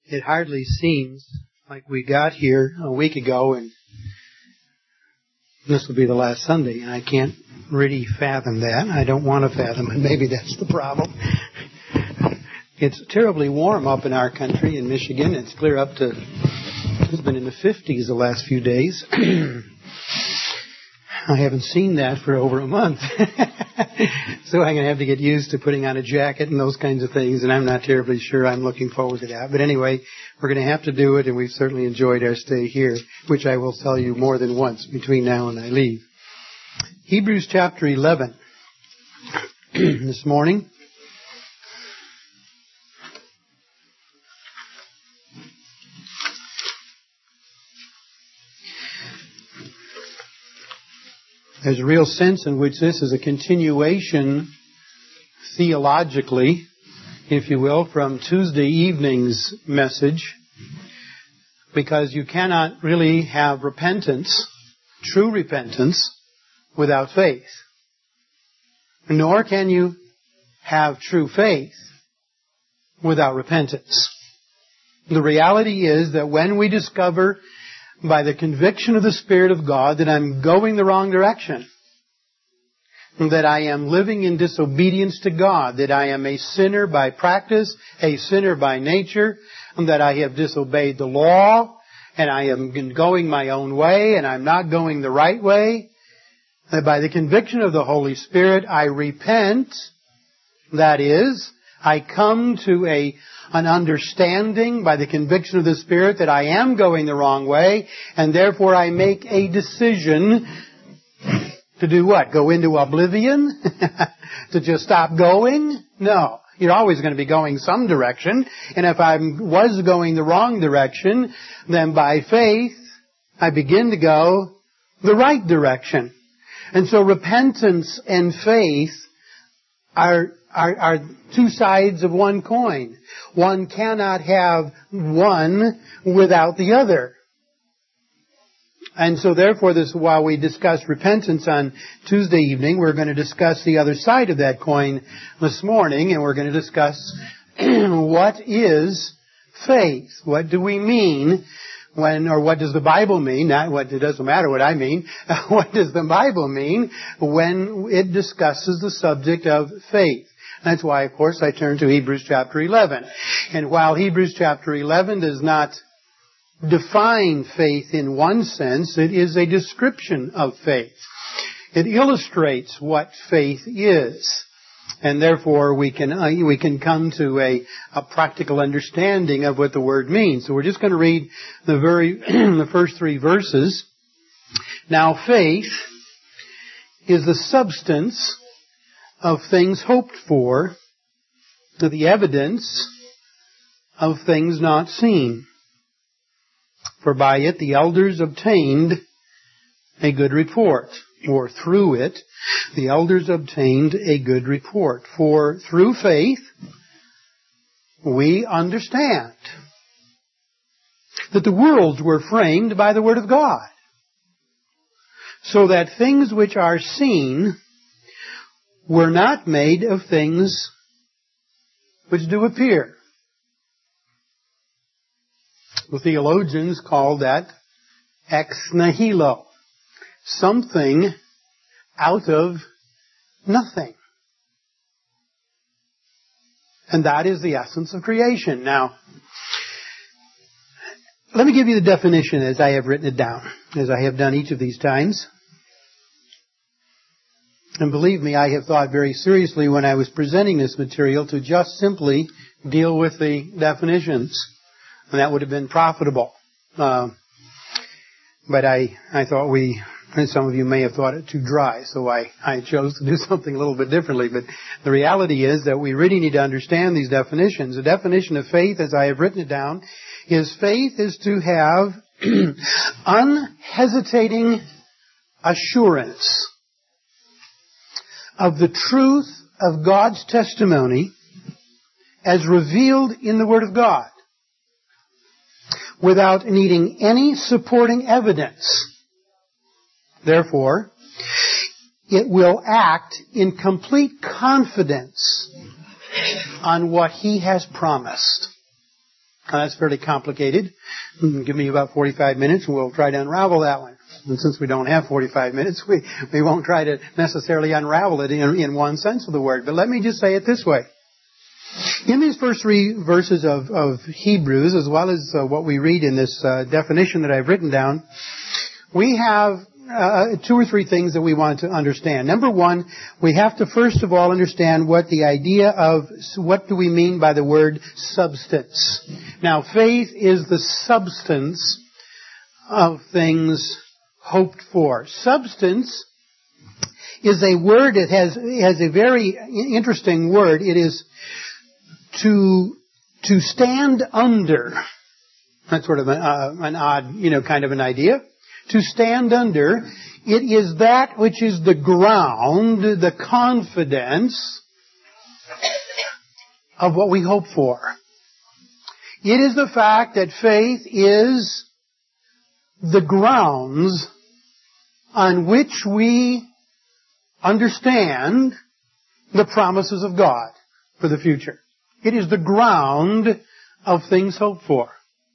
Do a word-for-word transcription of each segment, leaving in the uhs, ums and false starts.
It hardly seems like we got here a week ago and this will be the last Sunday, and I can't really fathom that. I don't want to fathom it. Maybe that's the problem. It's terribly warm up in our country in Michigan. It's clear up to, it's been in the fifties the last few days. I haven't seen that for over a month. So I'm going to have to get used to putting on a jacket and those kinds of things, and I'm not terribly sure I'm looking forward to that. But anyway, we're going to have to do it, and we've certainly enjoyed our stay here, which I will tell you more than once between now and I leave. Hebrews chapter eleven this morning. There's a real sense in which this is a continuation theologically, if you will, from Tuesday evening's message, because you cannot really have repentance, true repentance, without faith. Nor can you have true faith without repentance. The reality is that when we discover by the conviction of the Spirit of God that I'm going the wrong direction, that I am living in disobedience to God, that I am a sinner by practice, a sinner by nature, and that I have disobeyed the law, and I am going my own way, and I'm not going the right way, that by the conviction of the Holy Spirit I repent, that is, I come to a an understanding by the conviction of the Spirit that I am going the wrong way, and therefore I make a decision to do what? Go into oblivion? To just stop going? No. You're always going to be going some direction, and if I was going the wrong direction, then by faith I begin to go the right direction. And so repentance and faith are Are, are two sides of one coin. One cannot have one without the other. And so therefore, this, while we discuss repentance on Tuesday evening, we're going to discuss the other side of that coin this morning, and we're going to discuss what is faith. What do we mean when, or what does the Bible mean? Not what, it doesn't matter what I mean. What does the Bible mean when it discusses the subject of faith? That's why, of course, I turn to Hebrews chapter eleven. And while Hebrews chapter eleven does not define faith in one sense, it is a description of faith. It illustrates what faith is. And therefore, we can uh, we can come to a, a practical understanding of what the word means. So we're just going to read the very the first three verses. Now, faith is the substance of things hoped for, to the evidence of things not seen. For by it the elders obtained a good report, or through it the elders obtained a good report. For through faith we understand that the worlds were framed by the word of God, so that things which are seen were not made of things which do appear. The theologians call that ex nihilo, something out of nothing. And that is the essence of creation. Now, let me give you the definition as I have written it down, as I have done each of these times. And believe me, I have thought very seriously when I was presenting this material to just simply deal with the definitions. And that would have been profitable. Uh, but I, I thought we, and some of you may have thought it too dry, so I, I chose to do something a little bit differently. But the reality is that we really need to understand these definitions. The definition of faith, as I have written it down, is faith is to have unhesitating assurance of the truth of God's testimony as revealed in the Word of God, without needing any supporting evidence. Therefore, it will act in complete confidence on what He has promised. Uh, that's fairly complicated. Give me about forty-five minutes and we'll try to unravel that one. And since we don't have forty-five minutes, we, we won't try to necessarily unravel it in, in one sense of the word. But let me just say it this way. In these first three verses of, of Hebrews, as well as uh, what we read in this uh, definition that I've written down, we have uh, two or three things that we want to understand. Number one, we have to first of all understand what the idea of, what do we mean by the word substance. Now, faith is the substance of things hoped for. Substance is a word that has, has a very interesting word. It is to, to stand under. That's sort of an, uh, an odd, you know, kind of an idea. To stand under, it is that which is the ground, the confidence of what we hope for. It is the fact that faith is the grounds on which we understand the promises of God for the future. It is the ground of things hoped for.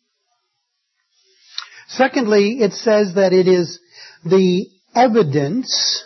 Secondly, it says that it is the evidence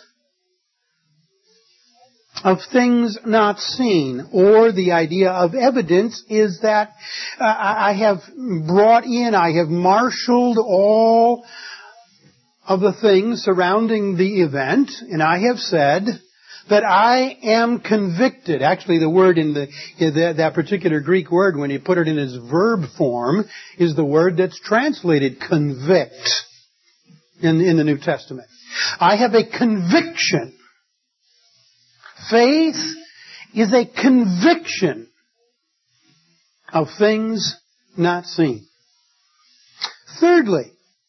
of things not seen, or the idea of evidence is that uh, I have brought in, I have marshaled all of the things surrounding the event, and I have said that I am convicted. Actually, the word in the, in the that particular Greek word, when you put it in its verb form, is the word that's translated convict in, in the New Testament. I have a conviction. Faith is a conviction of things not seen. Thirdly,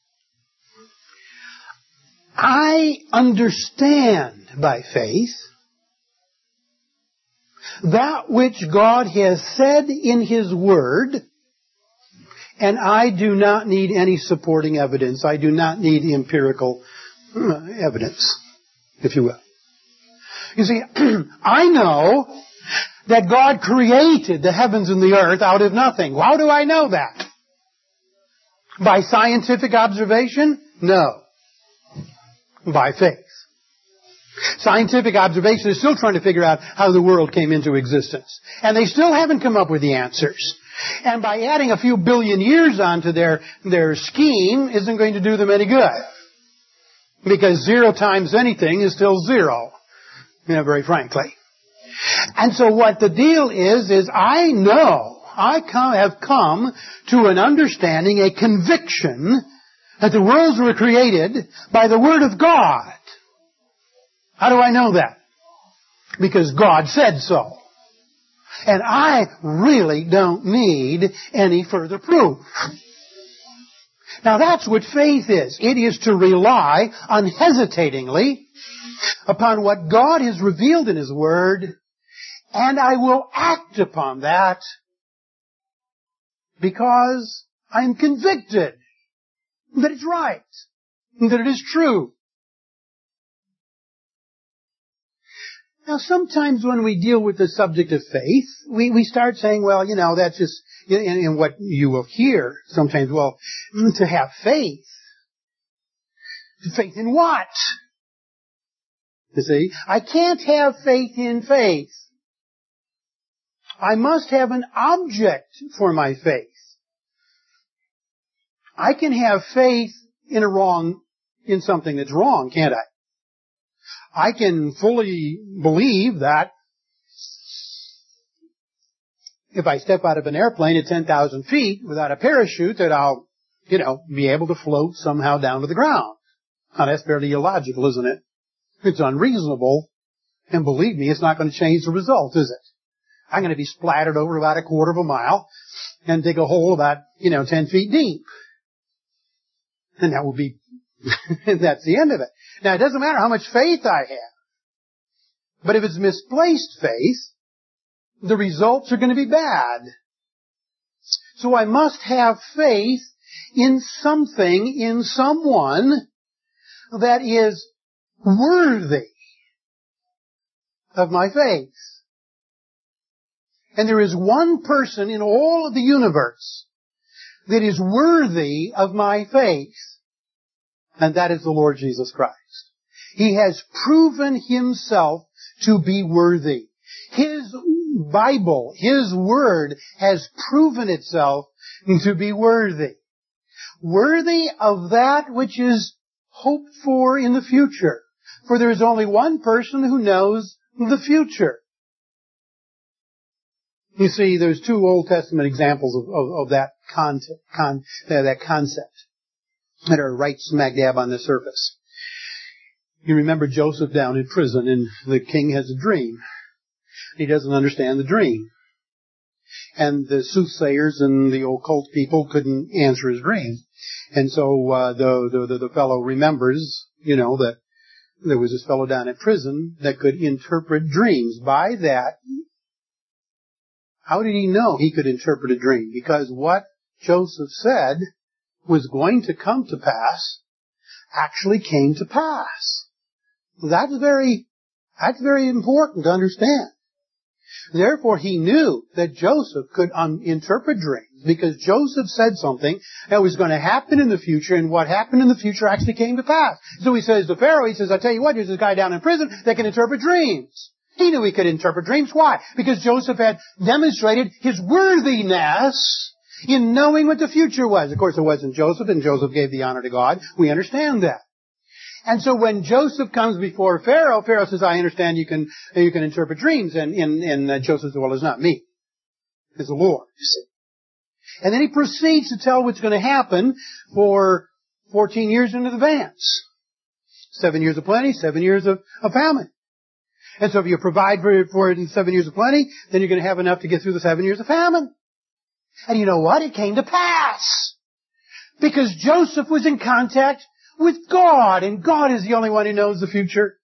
I understand by faith that which God has said in His Word, and I do not need any supporting evidence. I do not need empirical evidence, if you will. You see, I know that God created the heavens and the earth out of nothing. How do I know that? By scientific observation? No. By faith. Scientific observation is still trying to figure out how the world came into existence. And they still haven't come up with the answers. And by adding a few billion years onto their, their scheme isn't going to do them any good. Because zero times anything is still zero. You know, very frankly. And so what the deal is, is I know, I come, have come to an understanding, a conviction, that the worlds were created by the Word of God. How do I know that? Because God said so. And I really don't need any further proof. Now that's what faith is. It is to rely unhesitatingly upon what God has revealed in His Word, and I will act upon that because I'm convicted that it's right, that it is true. Now, sometimes when we deal with the subject of faith, we, we start saying, well, you know, that's just, in, in what you will hear sometimes, well, to have faith. Faith in what? You see, I can't have faith in faith. I must have an object for my faith. I can have faith in a wrong, in something that's wrong, can't I? I can fully believe that if I step out of an airplane at ten thousand feet without a parachute, that I'll, you know, be able to float somehow down to the ground. Now that's fairly illogical, isn't it? It's unreasonable, and believe me, it's not going to change the result, is it? I'm going to be splattered over about a quarter of a mile and dig a hole about, you know, ten feet deep. And that will be, that's the end of it. Now, it doesn't matter how much faith I have. But if it's misplaced faith, the results are going to be bad. So I must have faith in something, in someone that is worthy of my faith. And there is one person in all of the universe that is worthy of my faith. And that is the Lord Jesus Christ. He has proven himself to be worthy. His Bible, his Word, has proven itself to be worthy. Worthy of that which is hoped for in the future. For there is only one person who knows the future. You see, there's two Old Testament examples of, of, of that, concept, con, uh, that concept that are right smack dab on the surface. You remember Joseph down in prison, and the king has a dream. He doesn't understand the dream. And the soothsayers and the occult people couldn't answer his dream. And so uh, the, the the fellow remembers, you know, that there was this fellow down in prison that could interpret dreams. By that, how did he know he could interpret a dream? Because what Joseph said was going to come to pass actually came to pass. That's very, that's very important to understand. Therefore, he knew that Joseph could um, interpret dreams because Joseph said something that was going to happen in the future, and what happened in the future actually came to pass. So he says to Pharaoh, he says, I tell you what, there's this guy down in prison that can interpret dreams. He knew he could interpret dreams. Why? Because Joseph had demonstrated his worthiness in knowing what the future was. Of course, it wasn't Joseph, and Joseph gave the honor to God. We understand that. And so when Joseph comes before Pharaoh, Pharaoh says, I understand you can you can interpret dreams. And, and, and uh, Joseph says, well, it's not me. It's the Lord, you see. And then he proceeds to tell what's going to happen for fourteen years in advance. Seven years of plenty, seven years of, of famine. And so if you provide for, for it in seven years of plenty, then you're going to have enough to get through the seven years of famine. And you know what? It came to pass. Because Joseph was in contact with God, and God is the only one who knows the future.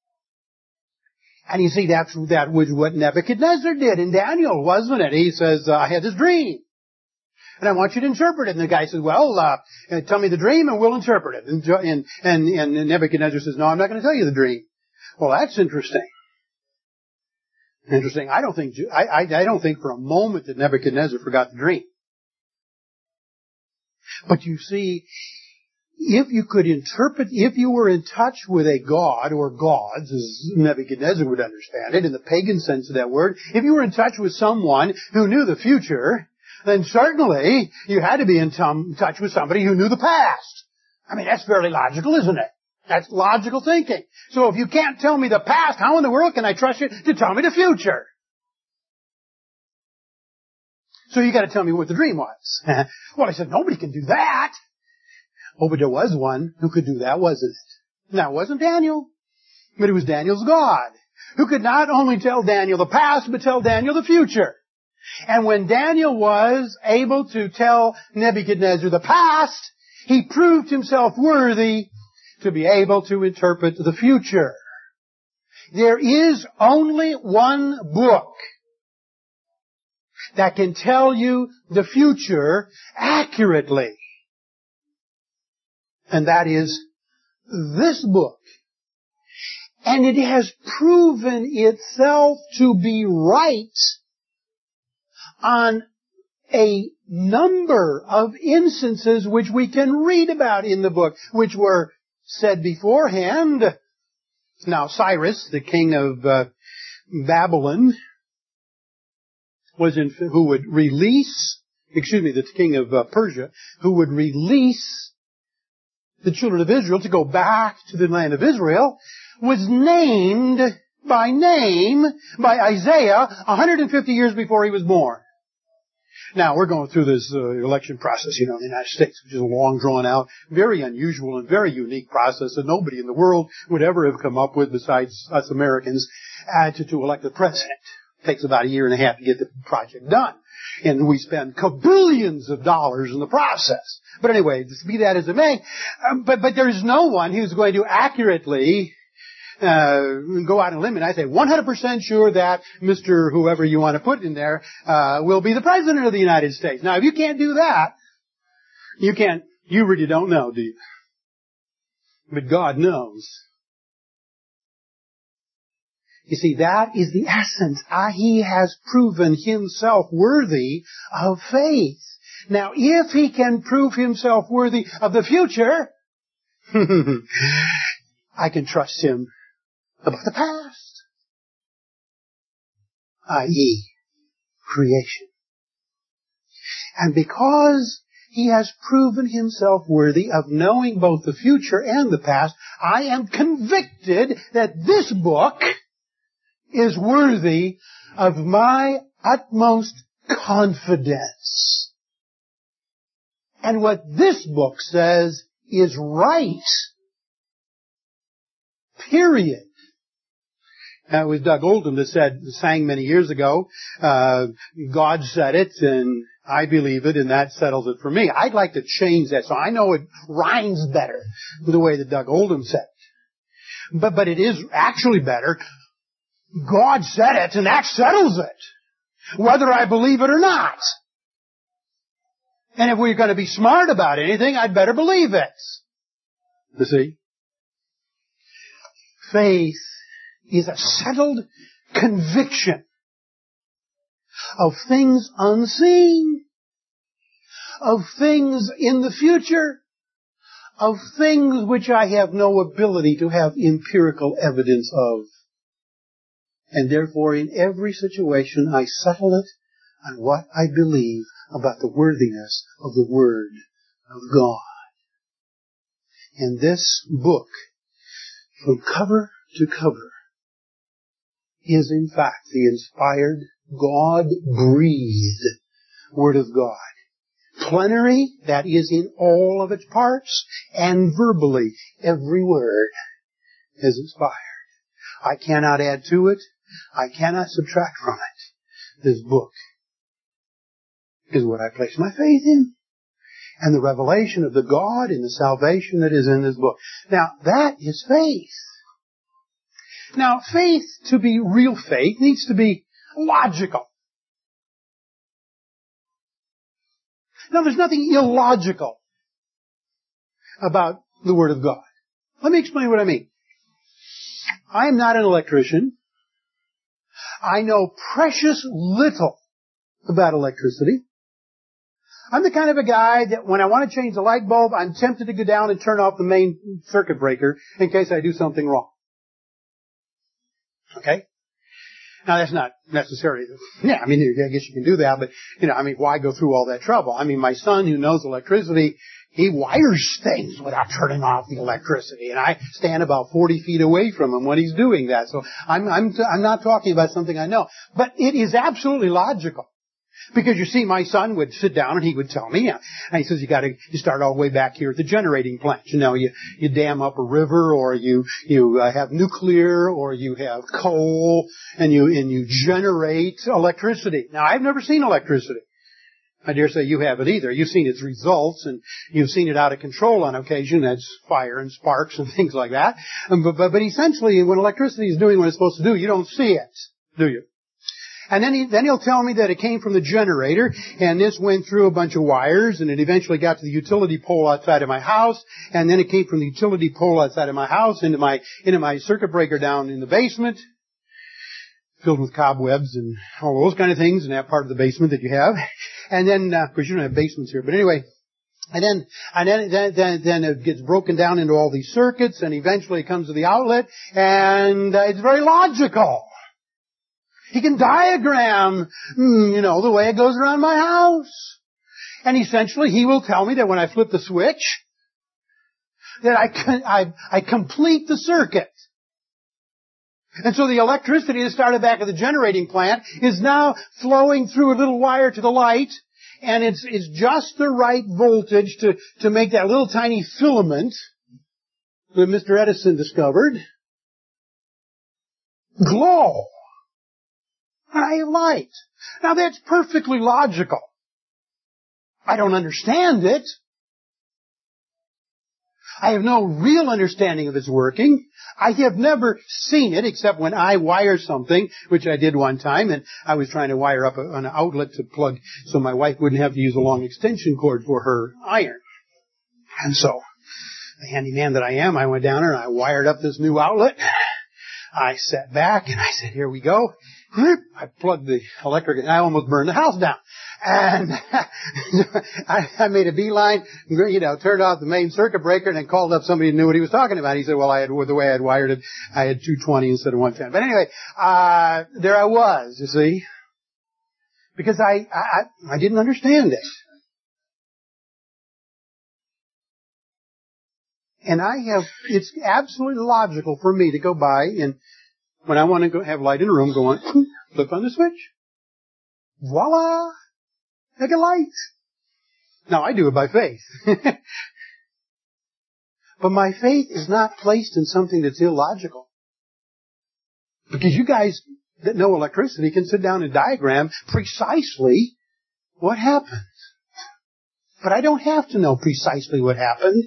And you see, that's, that was what Nebuchadnezzar did in Daniel, wasn't it? He says, uh, I had this dream, and I want you to interpret it. And the guy says, well, uh, tell me the dream and we'll interpret it. And, and, and, and Nebuchadnezzar says, no, I'm not going to tell you the dream. Well, that's interesting. Interesting. I don't think, I, I, I don't think for a moment that Nebuchadnezzar forgot the dream. But you see, if you could interpret, if you were in touch with a god or gods, as Nebuchadnezzar would understand it, in the pagan sense of that word, if you were in touch with someone who knew the future, then certainly you had to be in t- touch with somebody who knew the past. I mean, that's fairly logical, isn't it? That's logical thinking. So if you can't tell me the past, how in the world can I trust you to tell me the future? So you got to tell me what the dream was. Well, I said, nobody can do that. Oh, but there was one who could do that, wasn't it? Now, it wasn't Daniel, but it was Daniel's God, who could not only tell Daniel the past, but tell Daniel the future. And when Daniel was able to tell Nebuchadnezzar the past, he proved himself worthy to be able to interpret the future. There is only one book that can tell you the future accurately. And that is this book. And it has proven itself to be right on a number of instances which we can read about in the book, which were said beforehand. Now, Cyrus, the king of uh, Babylon, was in, who would release, excuse me, the king of uh, Persia, who would release the children of Israel to go back to the land of Israel, was named by name by Isaiah one hundred fifty years before he was born. Now, we're going through this uh, election process, you know, in the United States, which is a long, drawn-out, very unusual and very unique process that nobody in the world would ever have come up with besides us Americans uh, to, to elect a president. It takes about a year and a half to get the project done. And we spend kabillions of dollars in the process. But anyway, be that as it may, um, but, but there's no one who's going to accurately uh, go out on a limb and I say one hundred percent sure that Mister whoever you want to put in there uh, will be the President of the United States. Now, if you can't do that, you can't, you really don't know, do you? But God knows. You see, that is the essence. Ah, he has proven himself worthy of faith. Now, if he can prove himself worthy of the future, I can trust him about the past, that is, creation. And because he has proven himself worthy of knowing both the future and the past, I am convicted that this book is worthy of my utmost confidence. And what this book says is right. Period. Now, it was Doug Oldham that said, sang many years ago, uh, God said it, and I believe it, and that settles it for me. I'd like to change that so I know it rhymes better with the way that Doug Oldham said it. But, but it is actually better. God said it, and that settles it, whether I believe it or not. And if we're going to be smart about anything, I'd better believe it. You see? Faith is a settled conviction of things unseen, of things in the future, of things which I have no ability to have empirical evidence of. And therefore, in every situation, I settle it on what I believe about the worthiness of the Word of God. And this book, from cover to cover, is in fact the inspired, God-breathed Word of God. Plenary, that is in all of its parts, and verbally, every word is inspired. I cannot add to it. I cannot subtract from it. This book is what I place my faith in. And the revelation of the God and the salvation that is in this book. Now, that is faith. Now, faith, to be real faith, needs to be logical. Now, there's nothing illogical about the Word of God. Let me explain what I mean. I am not an electrician. I know precious little about electricity. I'm the kind of a guy that when I want to change the light bulb, I'm tempted to go down and turn off the main circuit breaker in case I do something wrong. Okay? Now that's not necessary. Yeah, I mean, I guess you can do that, but, you know, I mean, why go through all that trouble? I mean, my son who knows electricity, he wires things without turning off the electricity, and I stand about forty feet away from him when he's doing that. So I'm, I'm, I'm not talking about something I know. But it is absolutely logical. Because you see, my son would sit down and he would tell me, and he says, you gotta, you start all the way back here at the generating plant. You know, you, you dam up a river, or you, you uh, have nuclear, or you have coal, and you, and you generate electricity. Now, I've never seen electricity. I dare say you haven't either. You've seen its results, and you've seen it out of control on occasion. That's fire and sparks and things like that. Um, but, but, but essentially, when electricity is doing what it's supposed to do, you don't see it, do you? And then, he, then he'll tell me that it came from the generator, and this went through a bunch of wires, and it eventually got to the utility pole outside of my house, and then it came from the utility pole outside of my house into my, into my circuit breaker down in the basement, filled with cobwebs and all those kind of things in that part of the basement that you have. And then, uh, of course you don't have basements here, but anyway, and then, and then, then, then, then it gets broken down into all these circuits, and eventually it comes to the outlet, and uh, it's very logical. He can diagram, you know, the way it goes around my house. And essentially, he will tell me that when I flip the switch, that I, can, I, I complete the circuit. And so the electricity that started back at the generating plant is now flowing through a little wire to the light, and it's, it's just the right voltage to, to make that little tiny filament that Mister Edison discovered glow. I have light. Now that's perfectly logical. I don't understand it. I have no real understanding of its working. I have never seen it except when I wire something, which I did one time, and I was trying to wire up a, an outlet to plug so my wife wouldn't have to use a long extension cord for her iron. And so, the handyman that I am, I went down there and I wired up this new outlet. I sat back and I said, here we go. I plugged the electric and I almost burned the house down. And I, I made a beeline, you know, turned off the main circuit breaker and then called up somebody who knew what he was talking about. He said, well, I had, the way I had wired it, I had two twenty instead of one ten. But anyway, uh, there I was, you see. Because I, I, I didn't understand it. And I have, it's absolutely logical for me to go by and when I want to go have light in a room, go on, flip on the switch. Voila! Like a light. Now, I do it by faith. But my faith is not placed in something that's illogical. Because you guys that know electricity can sit down and diagram precisely what happens. But I don't have to know precisely what happened.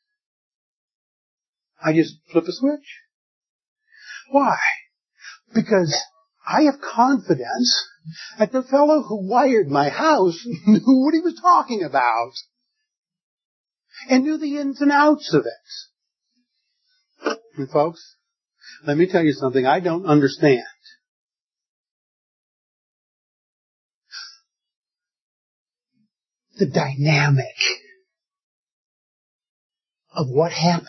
I just flip a switch. Why? Because I have confidence that the fellow who wired my house knew what he was talking about and knew the ins and outs of it. And folks, let me tell you something I don't understand. The dynamic of what happens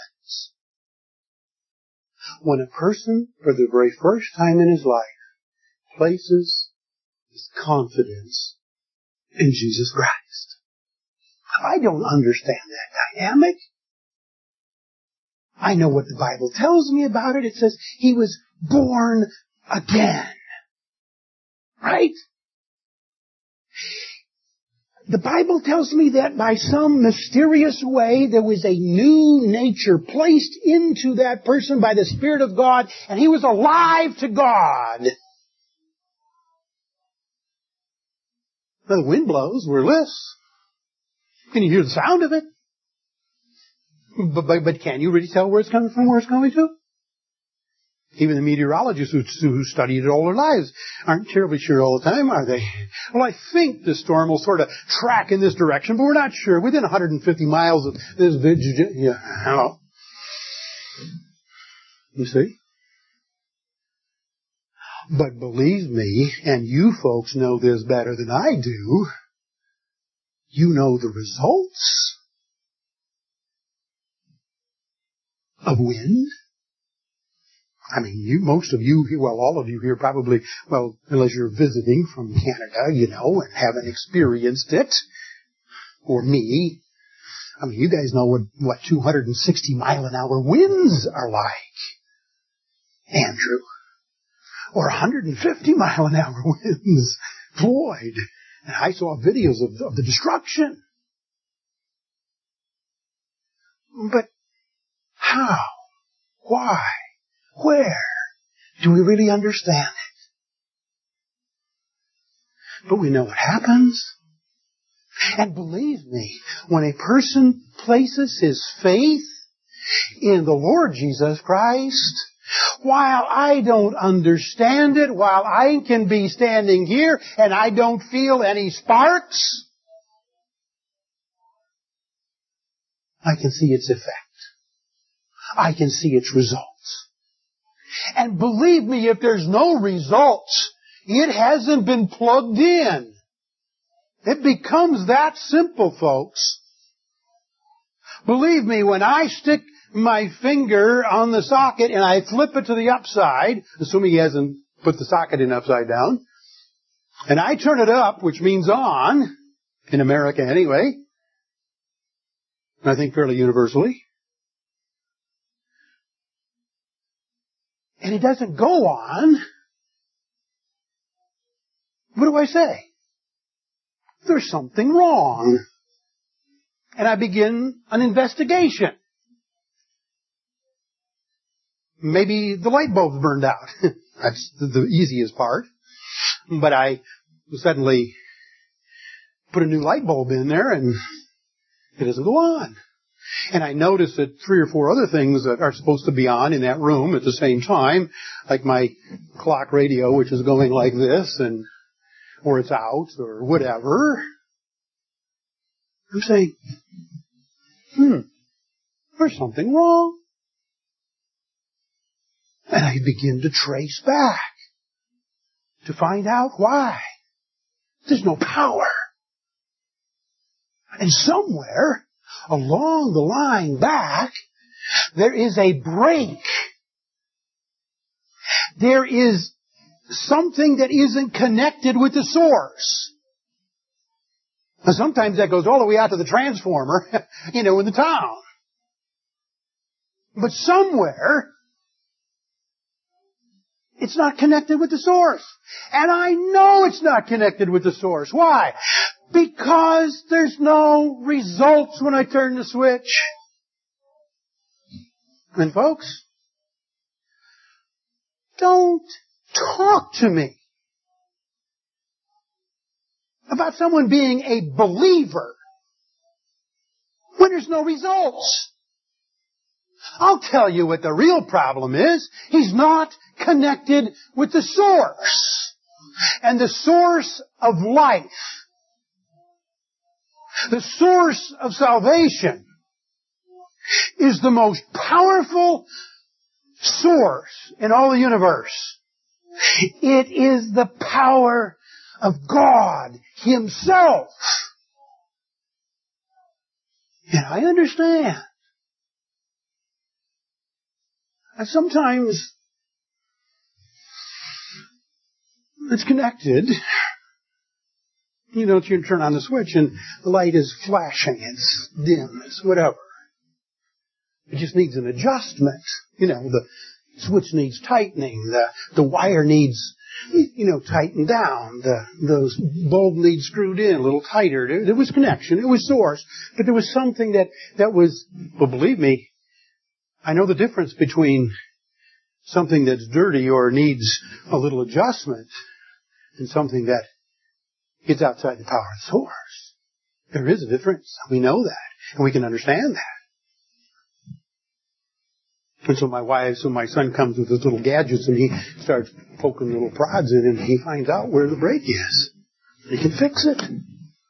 when a person, for the very first time in his life, places his confidence in Jesus Christ. I don't understand that dynamic. I know what the Bible tells me about it. It says he was born again. Right? The Bible tells me that by some mysterious way there was a new nature placed into that person by the Spirit of God, and he was alive to God. Now, the wind blows, we're lists. Can you hear the sound of it? But, but, but can you really tell where it's coming from, where it's going to? Even the meteorologists who, who studied it all their lives aren't terribly sure all the time, are they? Well, I think the storm will sort of track in this direction, but we're not sure. Within one hundred fifty miles of this vegetation, yeah, hello. You see? But believe me, and you folks know this better than I do, you know the results of wind. I mean, you, most of you, well, all of you here probably, well, unless you're visiting from Canada, you know, and haven't experienced it, or me. I mean, you guys know what, what two hundred sixty mile an hour winds are like, Andrew. Or one hundred fifty mile an hour winds, Floyd. And I saw videos of, of the destruction. But how? Why? Where? Do we really understand it? But we know what happens. And believe me, when a person places his faith in the Lord Jesus Christ, while I don't understand it, while I can be standing here and I don't feel any sparks, I can see its effect. I can see its results. And believe me, if there's no results, it hasn't been plugged in. It becomes that simple, folks. Believe me, when I stick my finger on the socket and I flip it to the upside, assuming he hasn't put the socket in upside down, and I turn it up, which means on, in America anyway, and I think fairly universally, and it doesn't go on, what do I say? There's something wrong. And I begin an investigation. Maybe the light bulb's burned out. That's the, the easiest part. But I suddenly put a new light bulb in there and it doesn't go on. And I notice that three or four other things that are supposed to be on in that room at the same time, like my clock radio, which is going like this, and or it's out, or whatever. I'm saying, hmm, there's something wrong. And I begin to trace back to find out why. There's no power. And somewhere along the line back, there is a break. There is something that isn't connected with the source. Now, sometimes that goes all the way out to the transformer, you know, in the town. But somewhere, it's not connected with the source. And I know it's not connected with the source. Why? Because there's no results when I turn the switch. And folks, don't talk to me about someone being a believer when there's no results. I'll tell you what the real problem is. He's not connected with the source. And the source of life, the source of salvation, is the most powerful source in all the universe. It is the power of God Himself. And I understand. And sometimes it's connected. You know, you turn on the switch and the light is flashing. It's dim. It's whatever. It just needs an adjustment. You know, the switch needs tightening. The, the wire needs, you know, tightened down. The, the bulb needs screwed in a little tighter. There, there was connection. It was source. But there was something that, that was, well, believe me, I know the difference between something that's dirty or needs a little adjustment and something that gets outside the power of the source. There is a difference. We know that. And we can understand that. And so my wife, so my son comes with his little gadgets and he starts poking little prods in and he finds out where the break is. He can fix it. And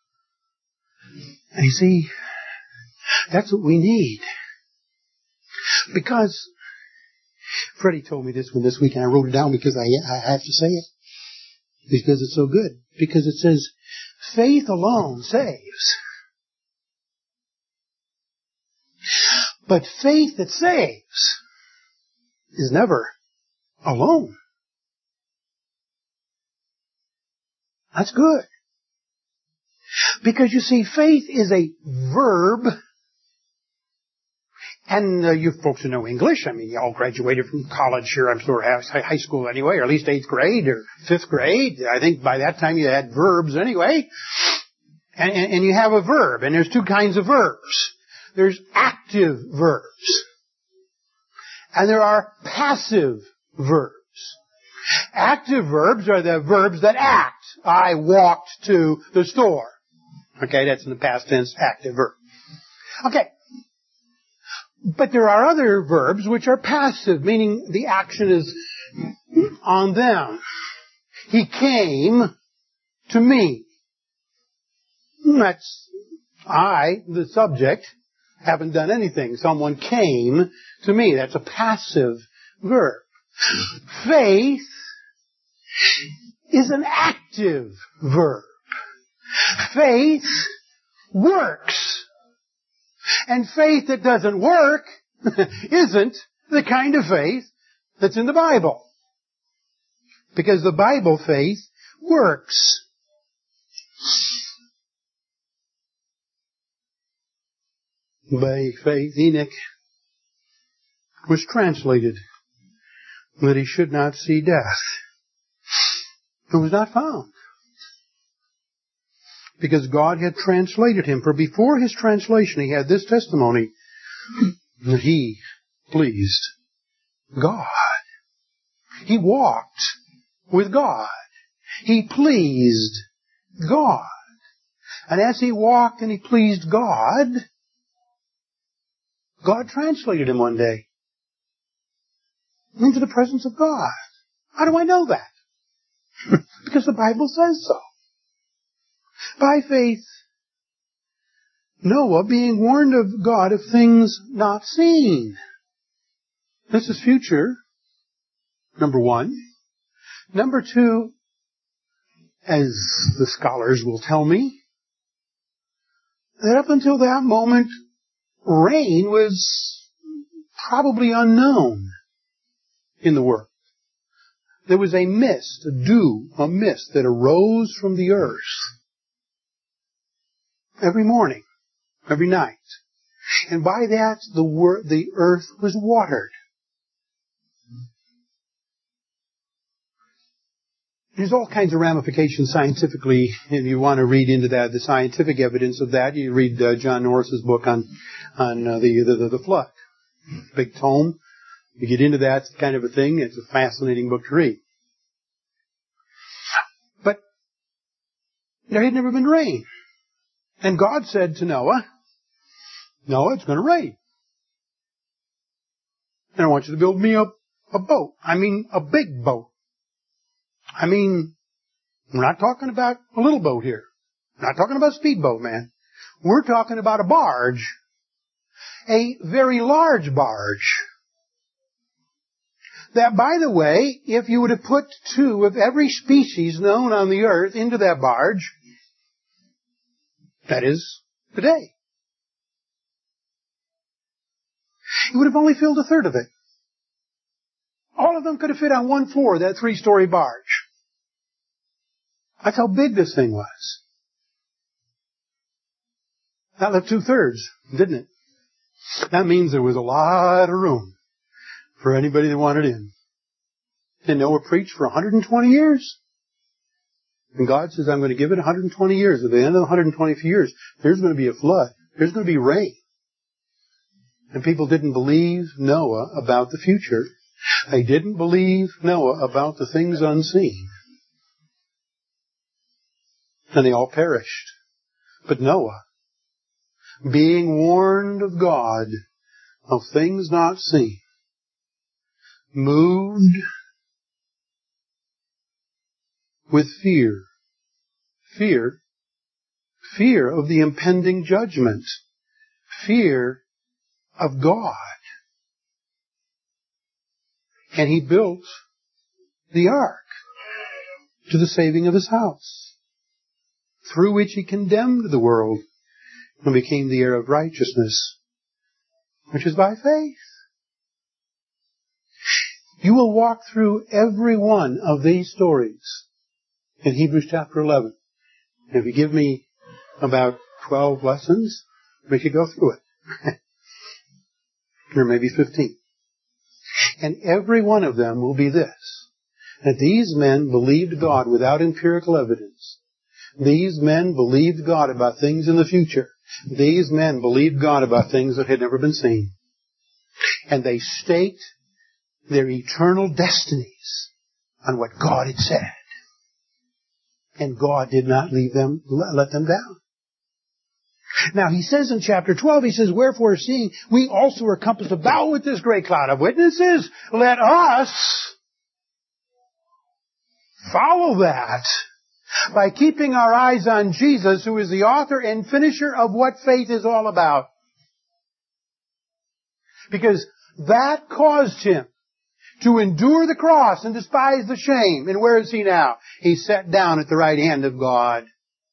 you see, that's what we need. Because Freddie told me this one this week and I wrote it down because I, I have to say it. Because it's so good. Because it says, faith alone saves. But faith that saves is never alone. That's good. Because you see, faith is a verb. And uh, you folks who know English, I mean, you all graduated from college here, I'm sure, high school anyway, or at least eighth grade or fifth grade. I think by that time you had verbs anyway. And, and, and you have a verb, and there's two kinds of verbs. There's active verbs. And there are passive verbs. Active verbs are the verbs that act. I walked to the store. Okay, that's in the past tense, active verb. Okay. But there are other verbs which are passive, meaning the action is on them. He came to me. That's I, the subject, haven't done anything. Someone came to me. That's a passive verb. Faith is an active verb. Faith works. And faith that doesn't work isn't the kind of faith that's in the Bible. Because the Bible faith works. By faith, Enoch was translated that he should not see death. It was not found. Because God had translated him. For before his translation, he had this testimony that he pleased God. He walked with God. He pleased God. And as he walked and he pleased God, God translated him one day into the presence of God. How do I know that? Because the Bible says so. By faith, Noah, being warned of God of things not seen. This is future, number one. Number two, as the scholars will tell me, that up until that moment, rain was probably unknown in the world. There was a mist, a dew, a mist that arose from the earth every morning, every night. And by that, the wor- the earth was watered. There's all kinds of ramifications scientifically, and you want to read into that, the scientific evidence of that. You read uh, John Norris's book on on uh, the, the the flood, big tome. You get into that kind of a thing. It's a fascinating book to read. But there had never been rain, and God said to Noah, "Noah, it's going to rain, and I want you to build me a a boat. I mean, a big boat." I mean, we're not talking about a little boat here. We're not talking about a speedboat, man. We're talking about a barge. A very large barge. That, by the way, if you would have put two of every species known on the earth into that barge, that is, today, it would have only filled a third of it. All of them could have fit on one floor of that three-story barge. That's how big this thing was. That left two-thirds, didn't it? That means there was a lot of room for anybody that wanted in. And Noah preached for one hundred twenty years. And God says, I'm going to give it one hundred twenty years. At the end of the one hundred twenty years, there's going to be a flood. There's going to be rain. And people didn't believe Noah about the future. They didn't believe Noah about the things unseen. And they all perished. But Noah, being warned of God of things not seen, moved with fear. Fear. Fear of the impending judgment. Fear of God. And he built the ark to the saving of his house, through which he condemned the world and became the heir of righteousness, which is by faith. You will walk through every one of these stories in Hebrews chapter eleven. And if you give me about twelve lessons, we could go through it. Or maybe fifteen. And every one of them will be this, that these men believed God without empirical evidence. These men believed God about things in the future. These men believed God about things that had never been seen. And they staked their eternal destinies on what God had said. And God did not leave them, let them down. Now, he says in chapter twelve, he says, wherefore, seeing we also are compassed about with this great cloud of witnesses, let us follow that by keeping our eyes on Jesus, who is the author and finisher of what faith is all about. Because that caused him to endure the cross and despise the shame. And where is he now? He's set down at the right hand of God.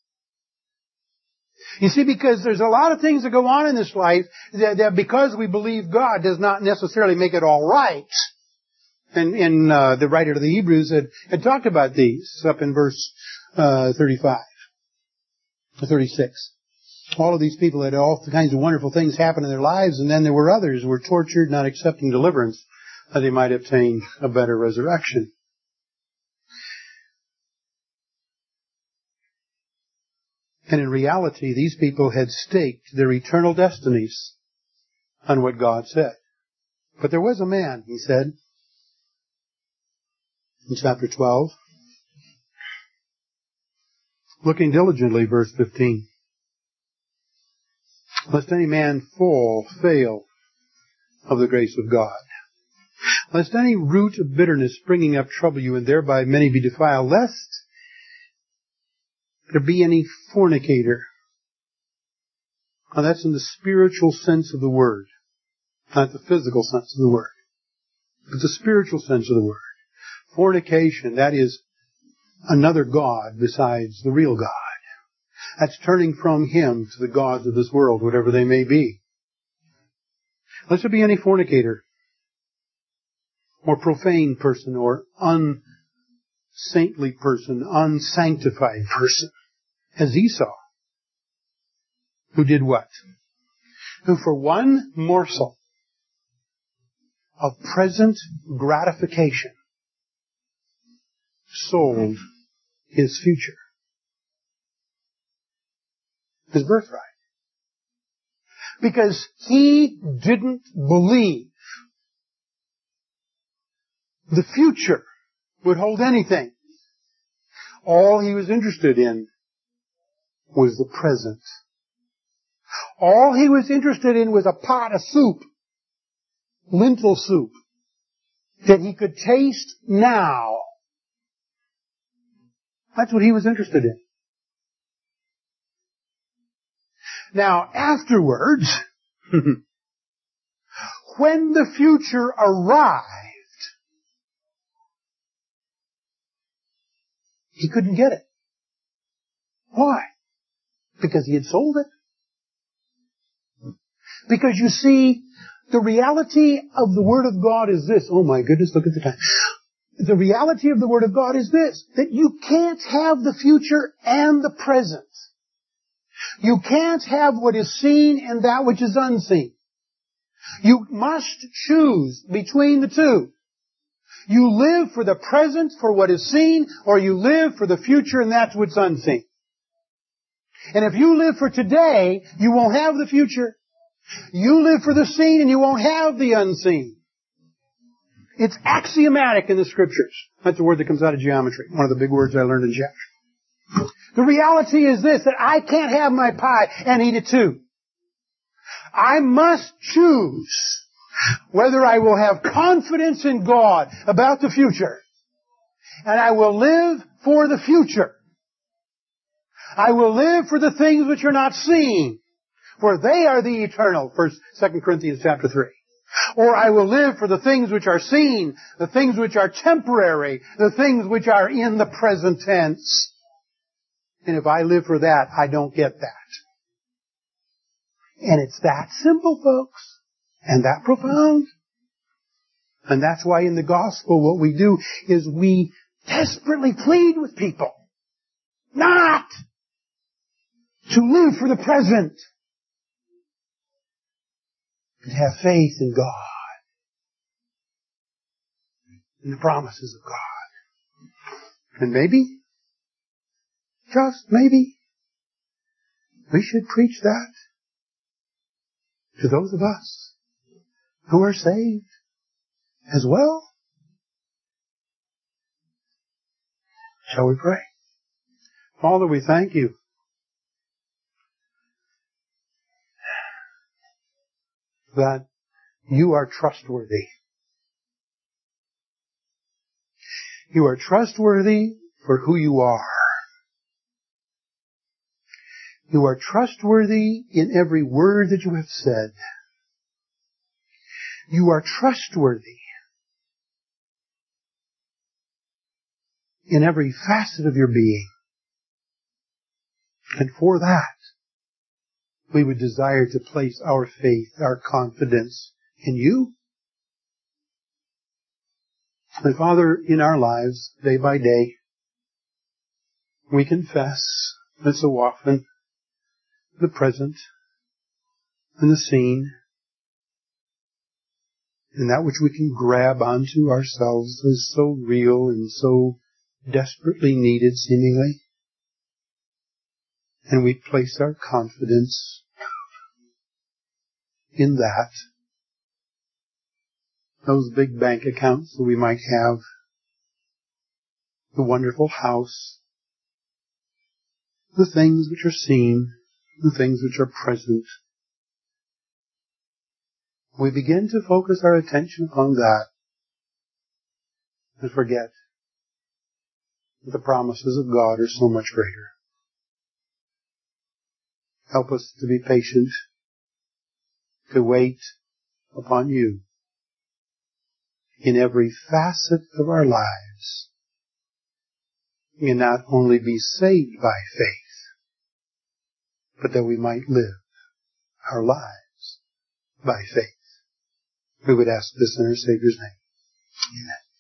You see, because there's a lot of things that go on in this life that, that because we believe God does not necessarily make it all right. And, and uh, the writer of the Hebrews had, had talked about these up in verse uh, thirty-five, thirty-six. All of these people had all kinds of wonderful things happen in their lives, and then there were others who were tortured, not accepting deliverance, that they might obtain a better resurrection. And in reality, these people had staked their eternal destinies on what God said. But there was a man, he said, in chapter twelve, looking diligently, verse fifteen, lest any man fall, fail of the grace of God. Lest any root of bitterness springing up trouble you, and thereby many be defiled, lest there be any fornicator. Now that's in the spiritual sense of the word, not the physical sense of the word, but the spiritual sense of the word. Fornication, that is another God besides the real God. That's turning from Him to the gods of this world, whatever they may be. Unless there be any fornicator, or profane person, or unsaintly person, unsanctified person, as Esau, who did what? Who for one morsel of present gratification sold his future, his birthright. Because he didn't believe the future would hold anything. All he was interested in was the present. All he was interested in was a pot of soup, lentil soup, that he could taste now. That's what he was interested in. Now, afterwards, when the future arrived, he couldn't get it. Why? Because he had sold it. Because you see, the reality of the Word of God is this. Oh my goodness, look at the time. The reality of the Word of God is this, that you can't have the future and the present. You can't have what is seen and that which is unseen. You must choose between the two. You live for the present, for what is seen, or you live for the future and that's what's unseen. And if you live for today, you won't have the future. You live for the seen and you won't have the unseen. It's axiomatic in the Scriptures. That's a word that comes out of geometry. One of the big words I learned in geometry. The reality is this, that I can't have my pie and eat it too. I must choose whether I will have confidence in God about the future. And I will live for the future. I will live for the things which are not seen, for they are the eternal. First, Second Corinthians chapter three. Or I will live for the things which are seen, the things which are temporary, the things which are in the present tense. And if I live for that, I don't get that. And it's that simple, folks. And that profound. And that's why in the gospel what we do is we desperately plead with people not to live for the present, but have faith in God, in the promises of God. And maybe, just maybe, we should preach that to those of us who are saved as well. Shall we pray? Father, we thank you that you are trustworthy. You are trustworthy for who you are. You are trustworthy in every word that you have said. You are trustworthy in every facet of your being. And for that, we would desire to place our faith, our confidence in you. And Father, in our lives, day by day, we confess that so often the present and the seen and that which we can grab onto ourselves is so real and so desperately needed, seemingly. And we place our confidence in that. Those big bank accounts that we might have, the wonderful house, the things which are seen, the things which are present. We begin to focus our attention on that and forget that the promises of God are so much greater. Help us to be patient, to wait upon you in every facet of our lives, may not only be saved by faith, but that we might live our lives by faith. We would ask this in our Savior's name. Amen.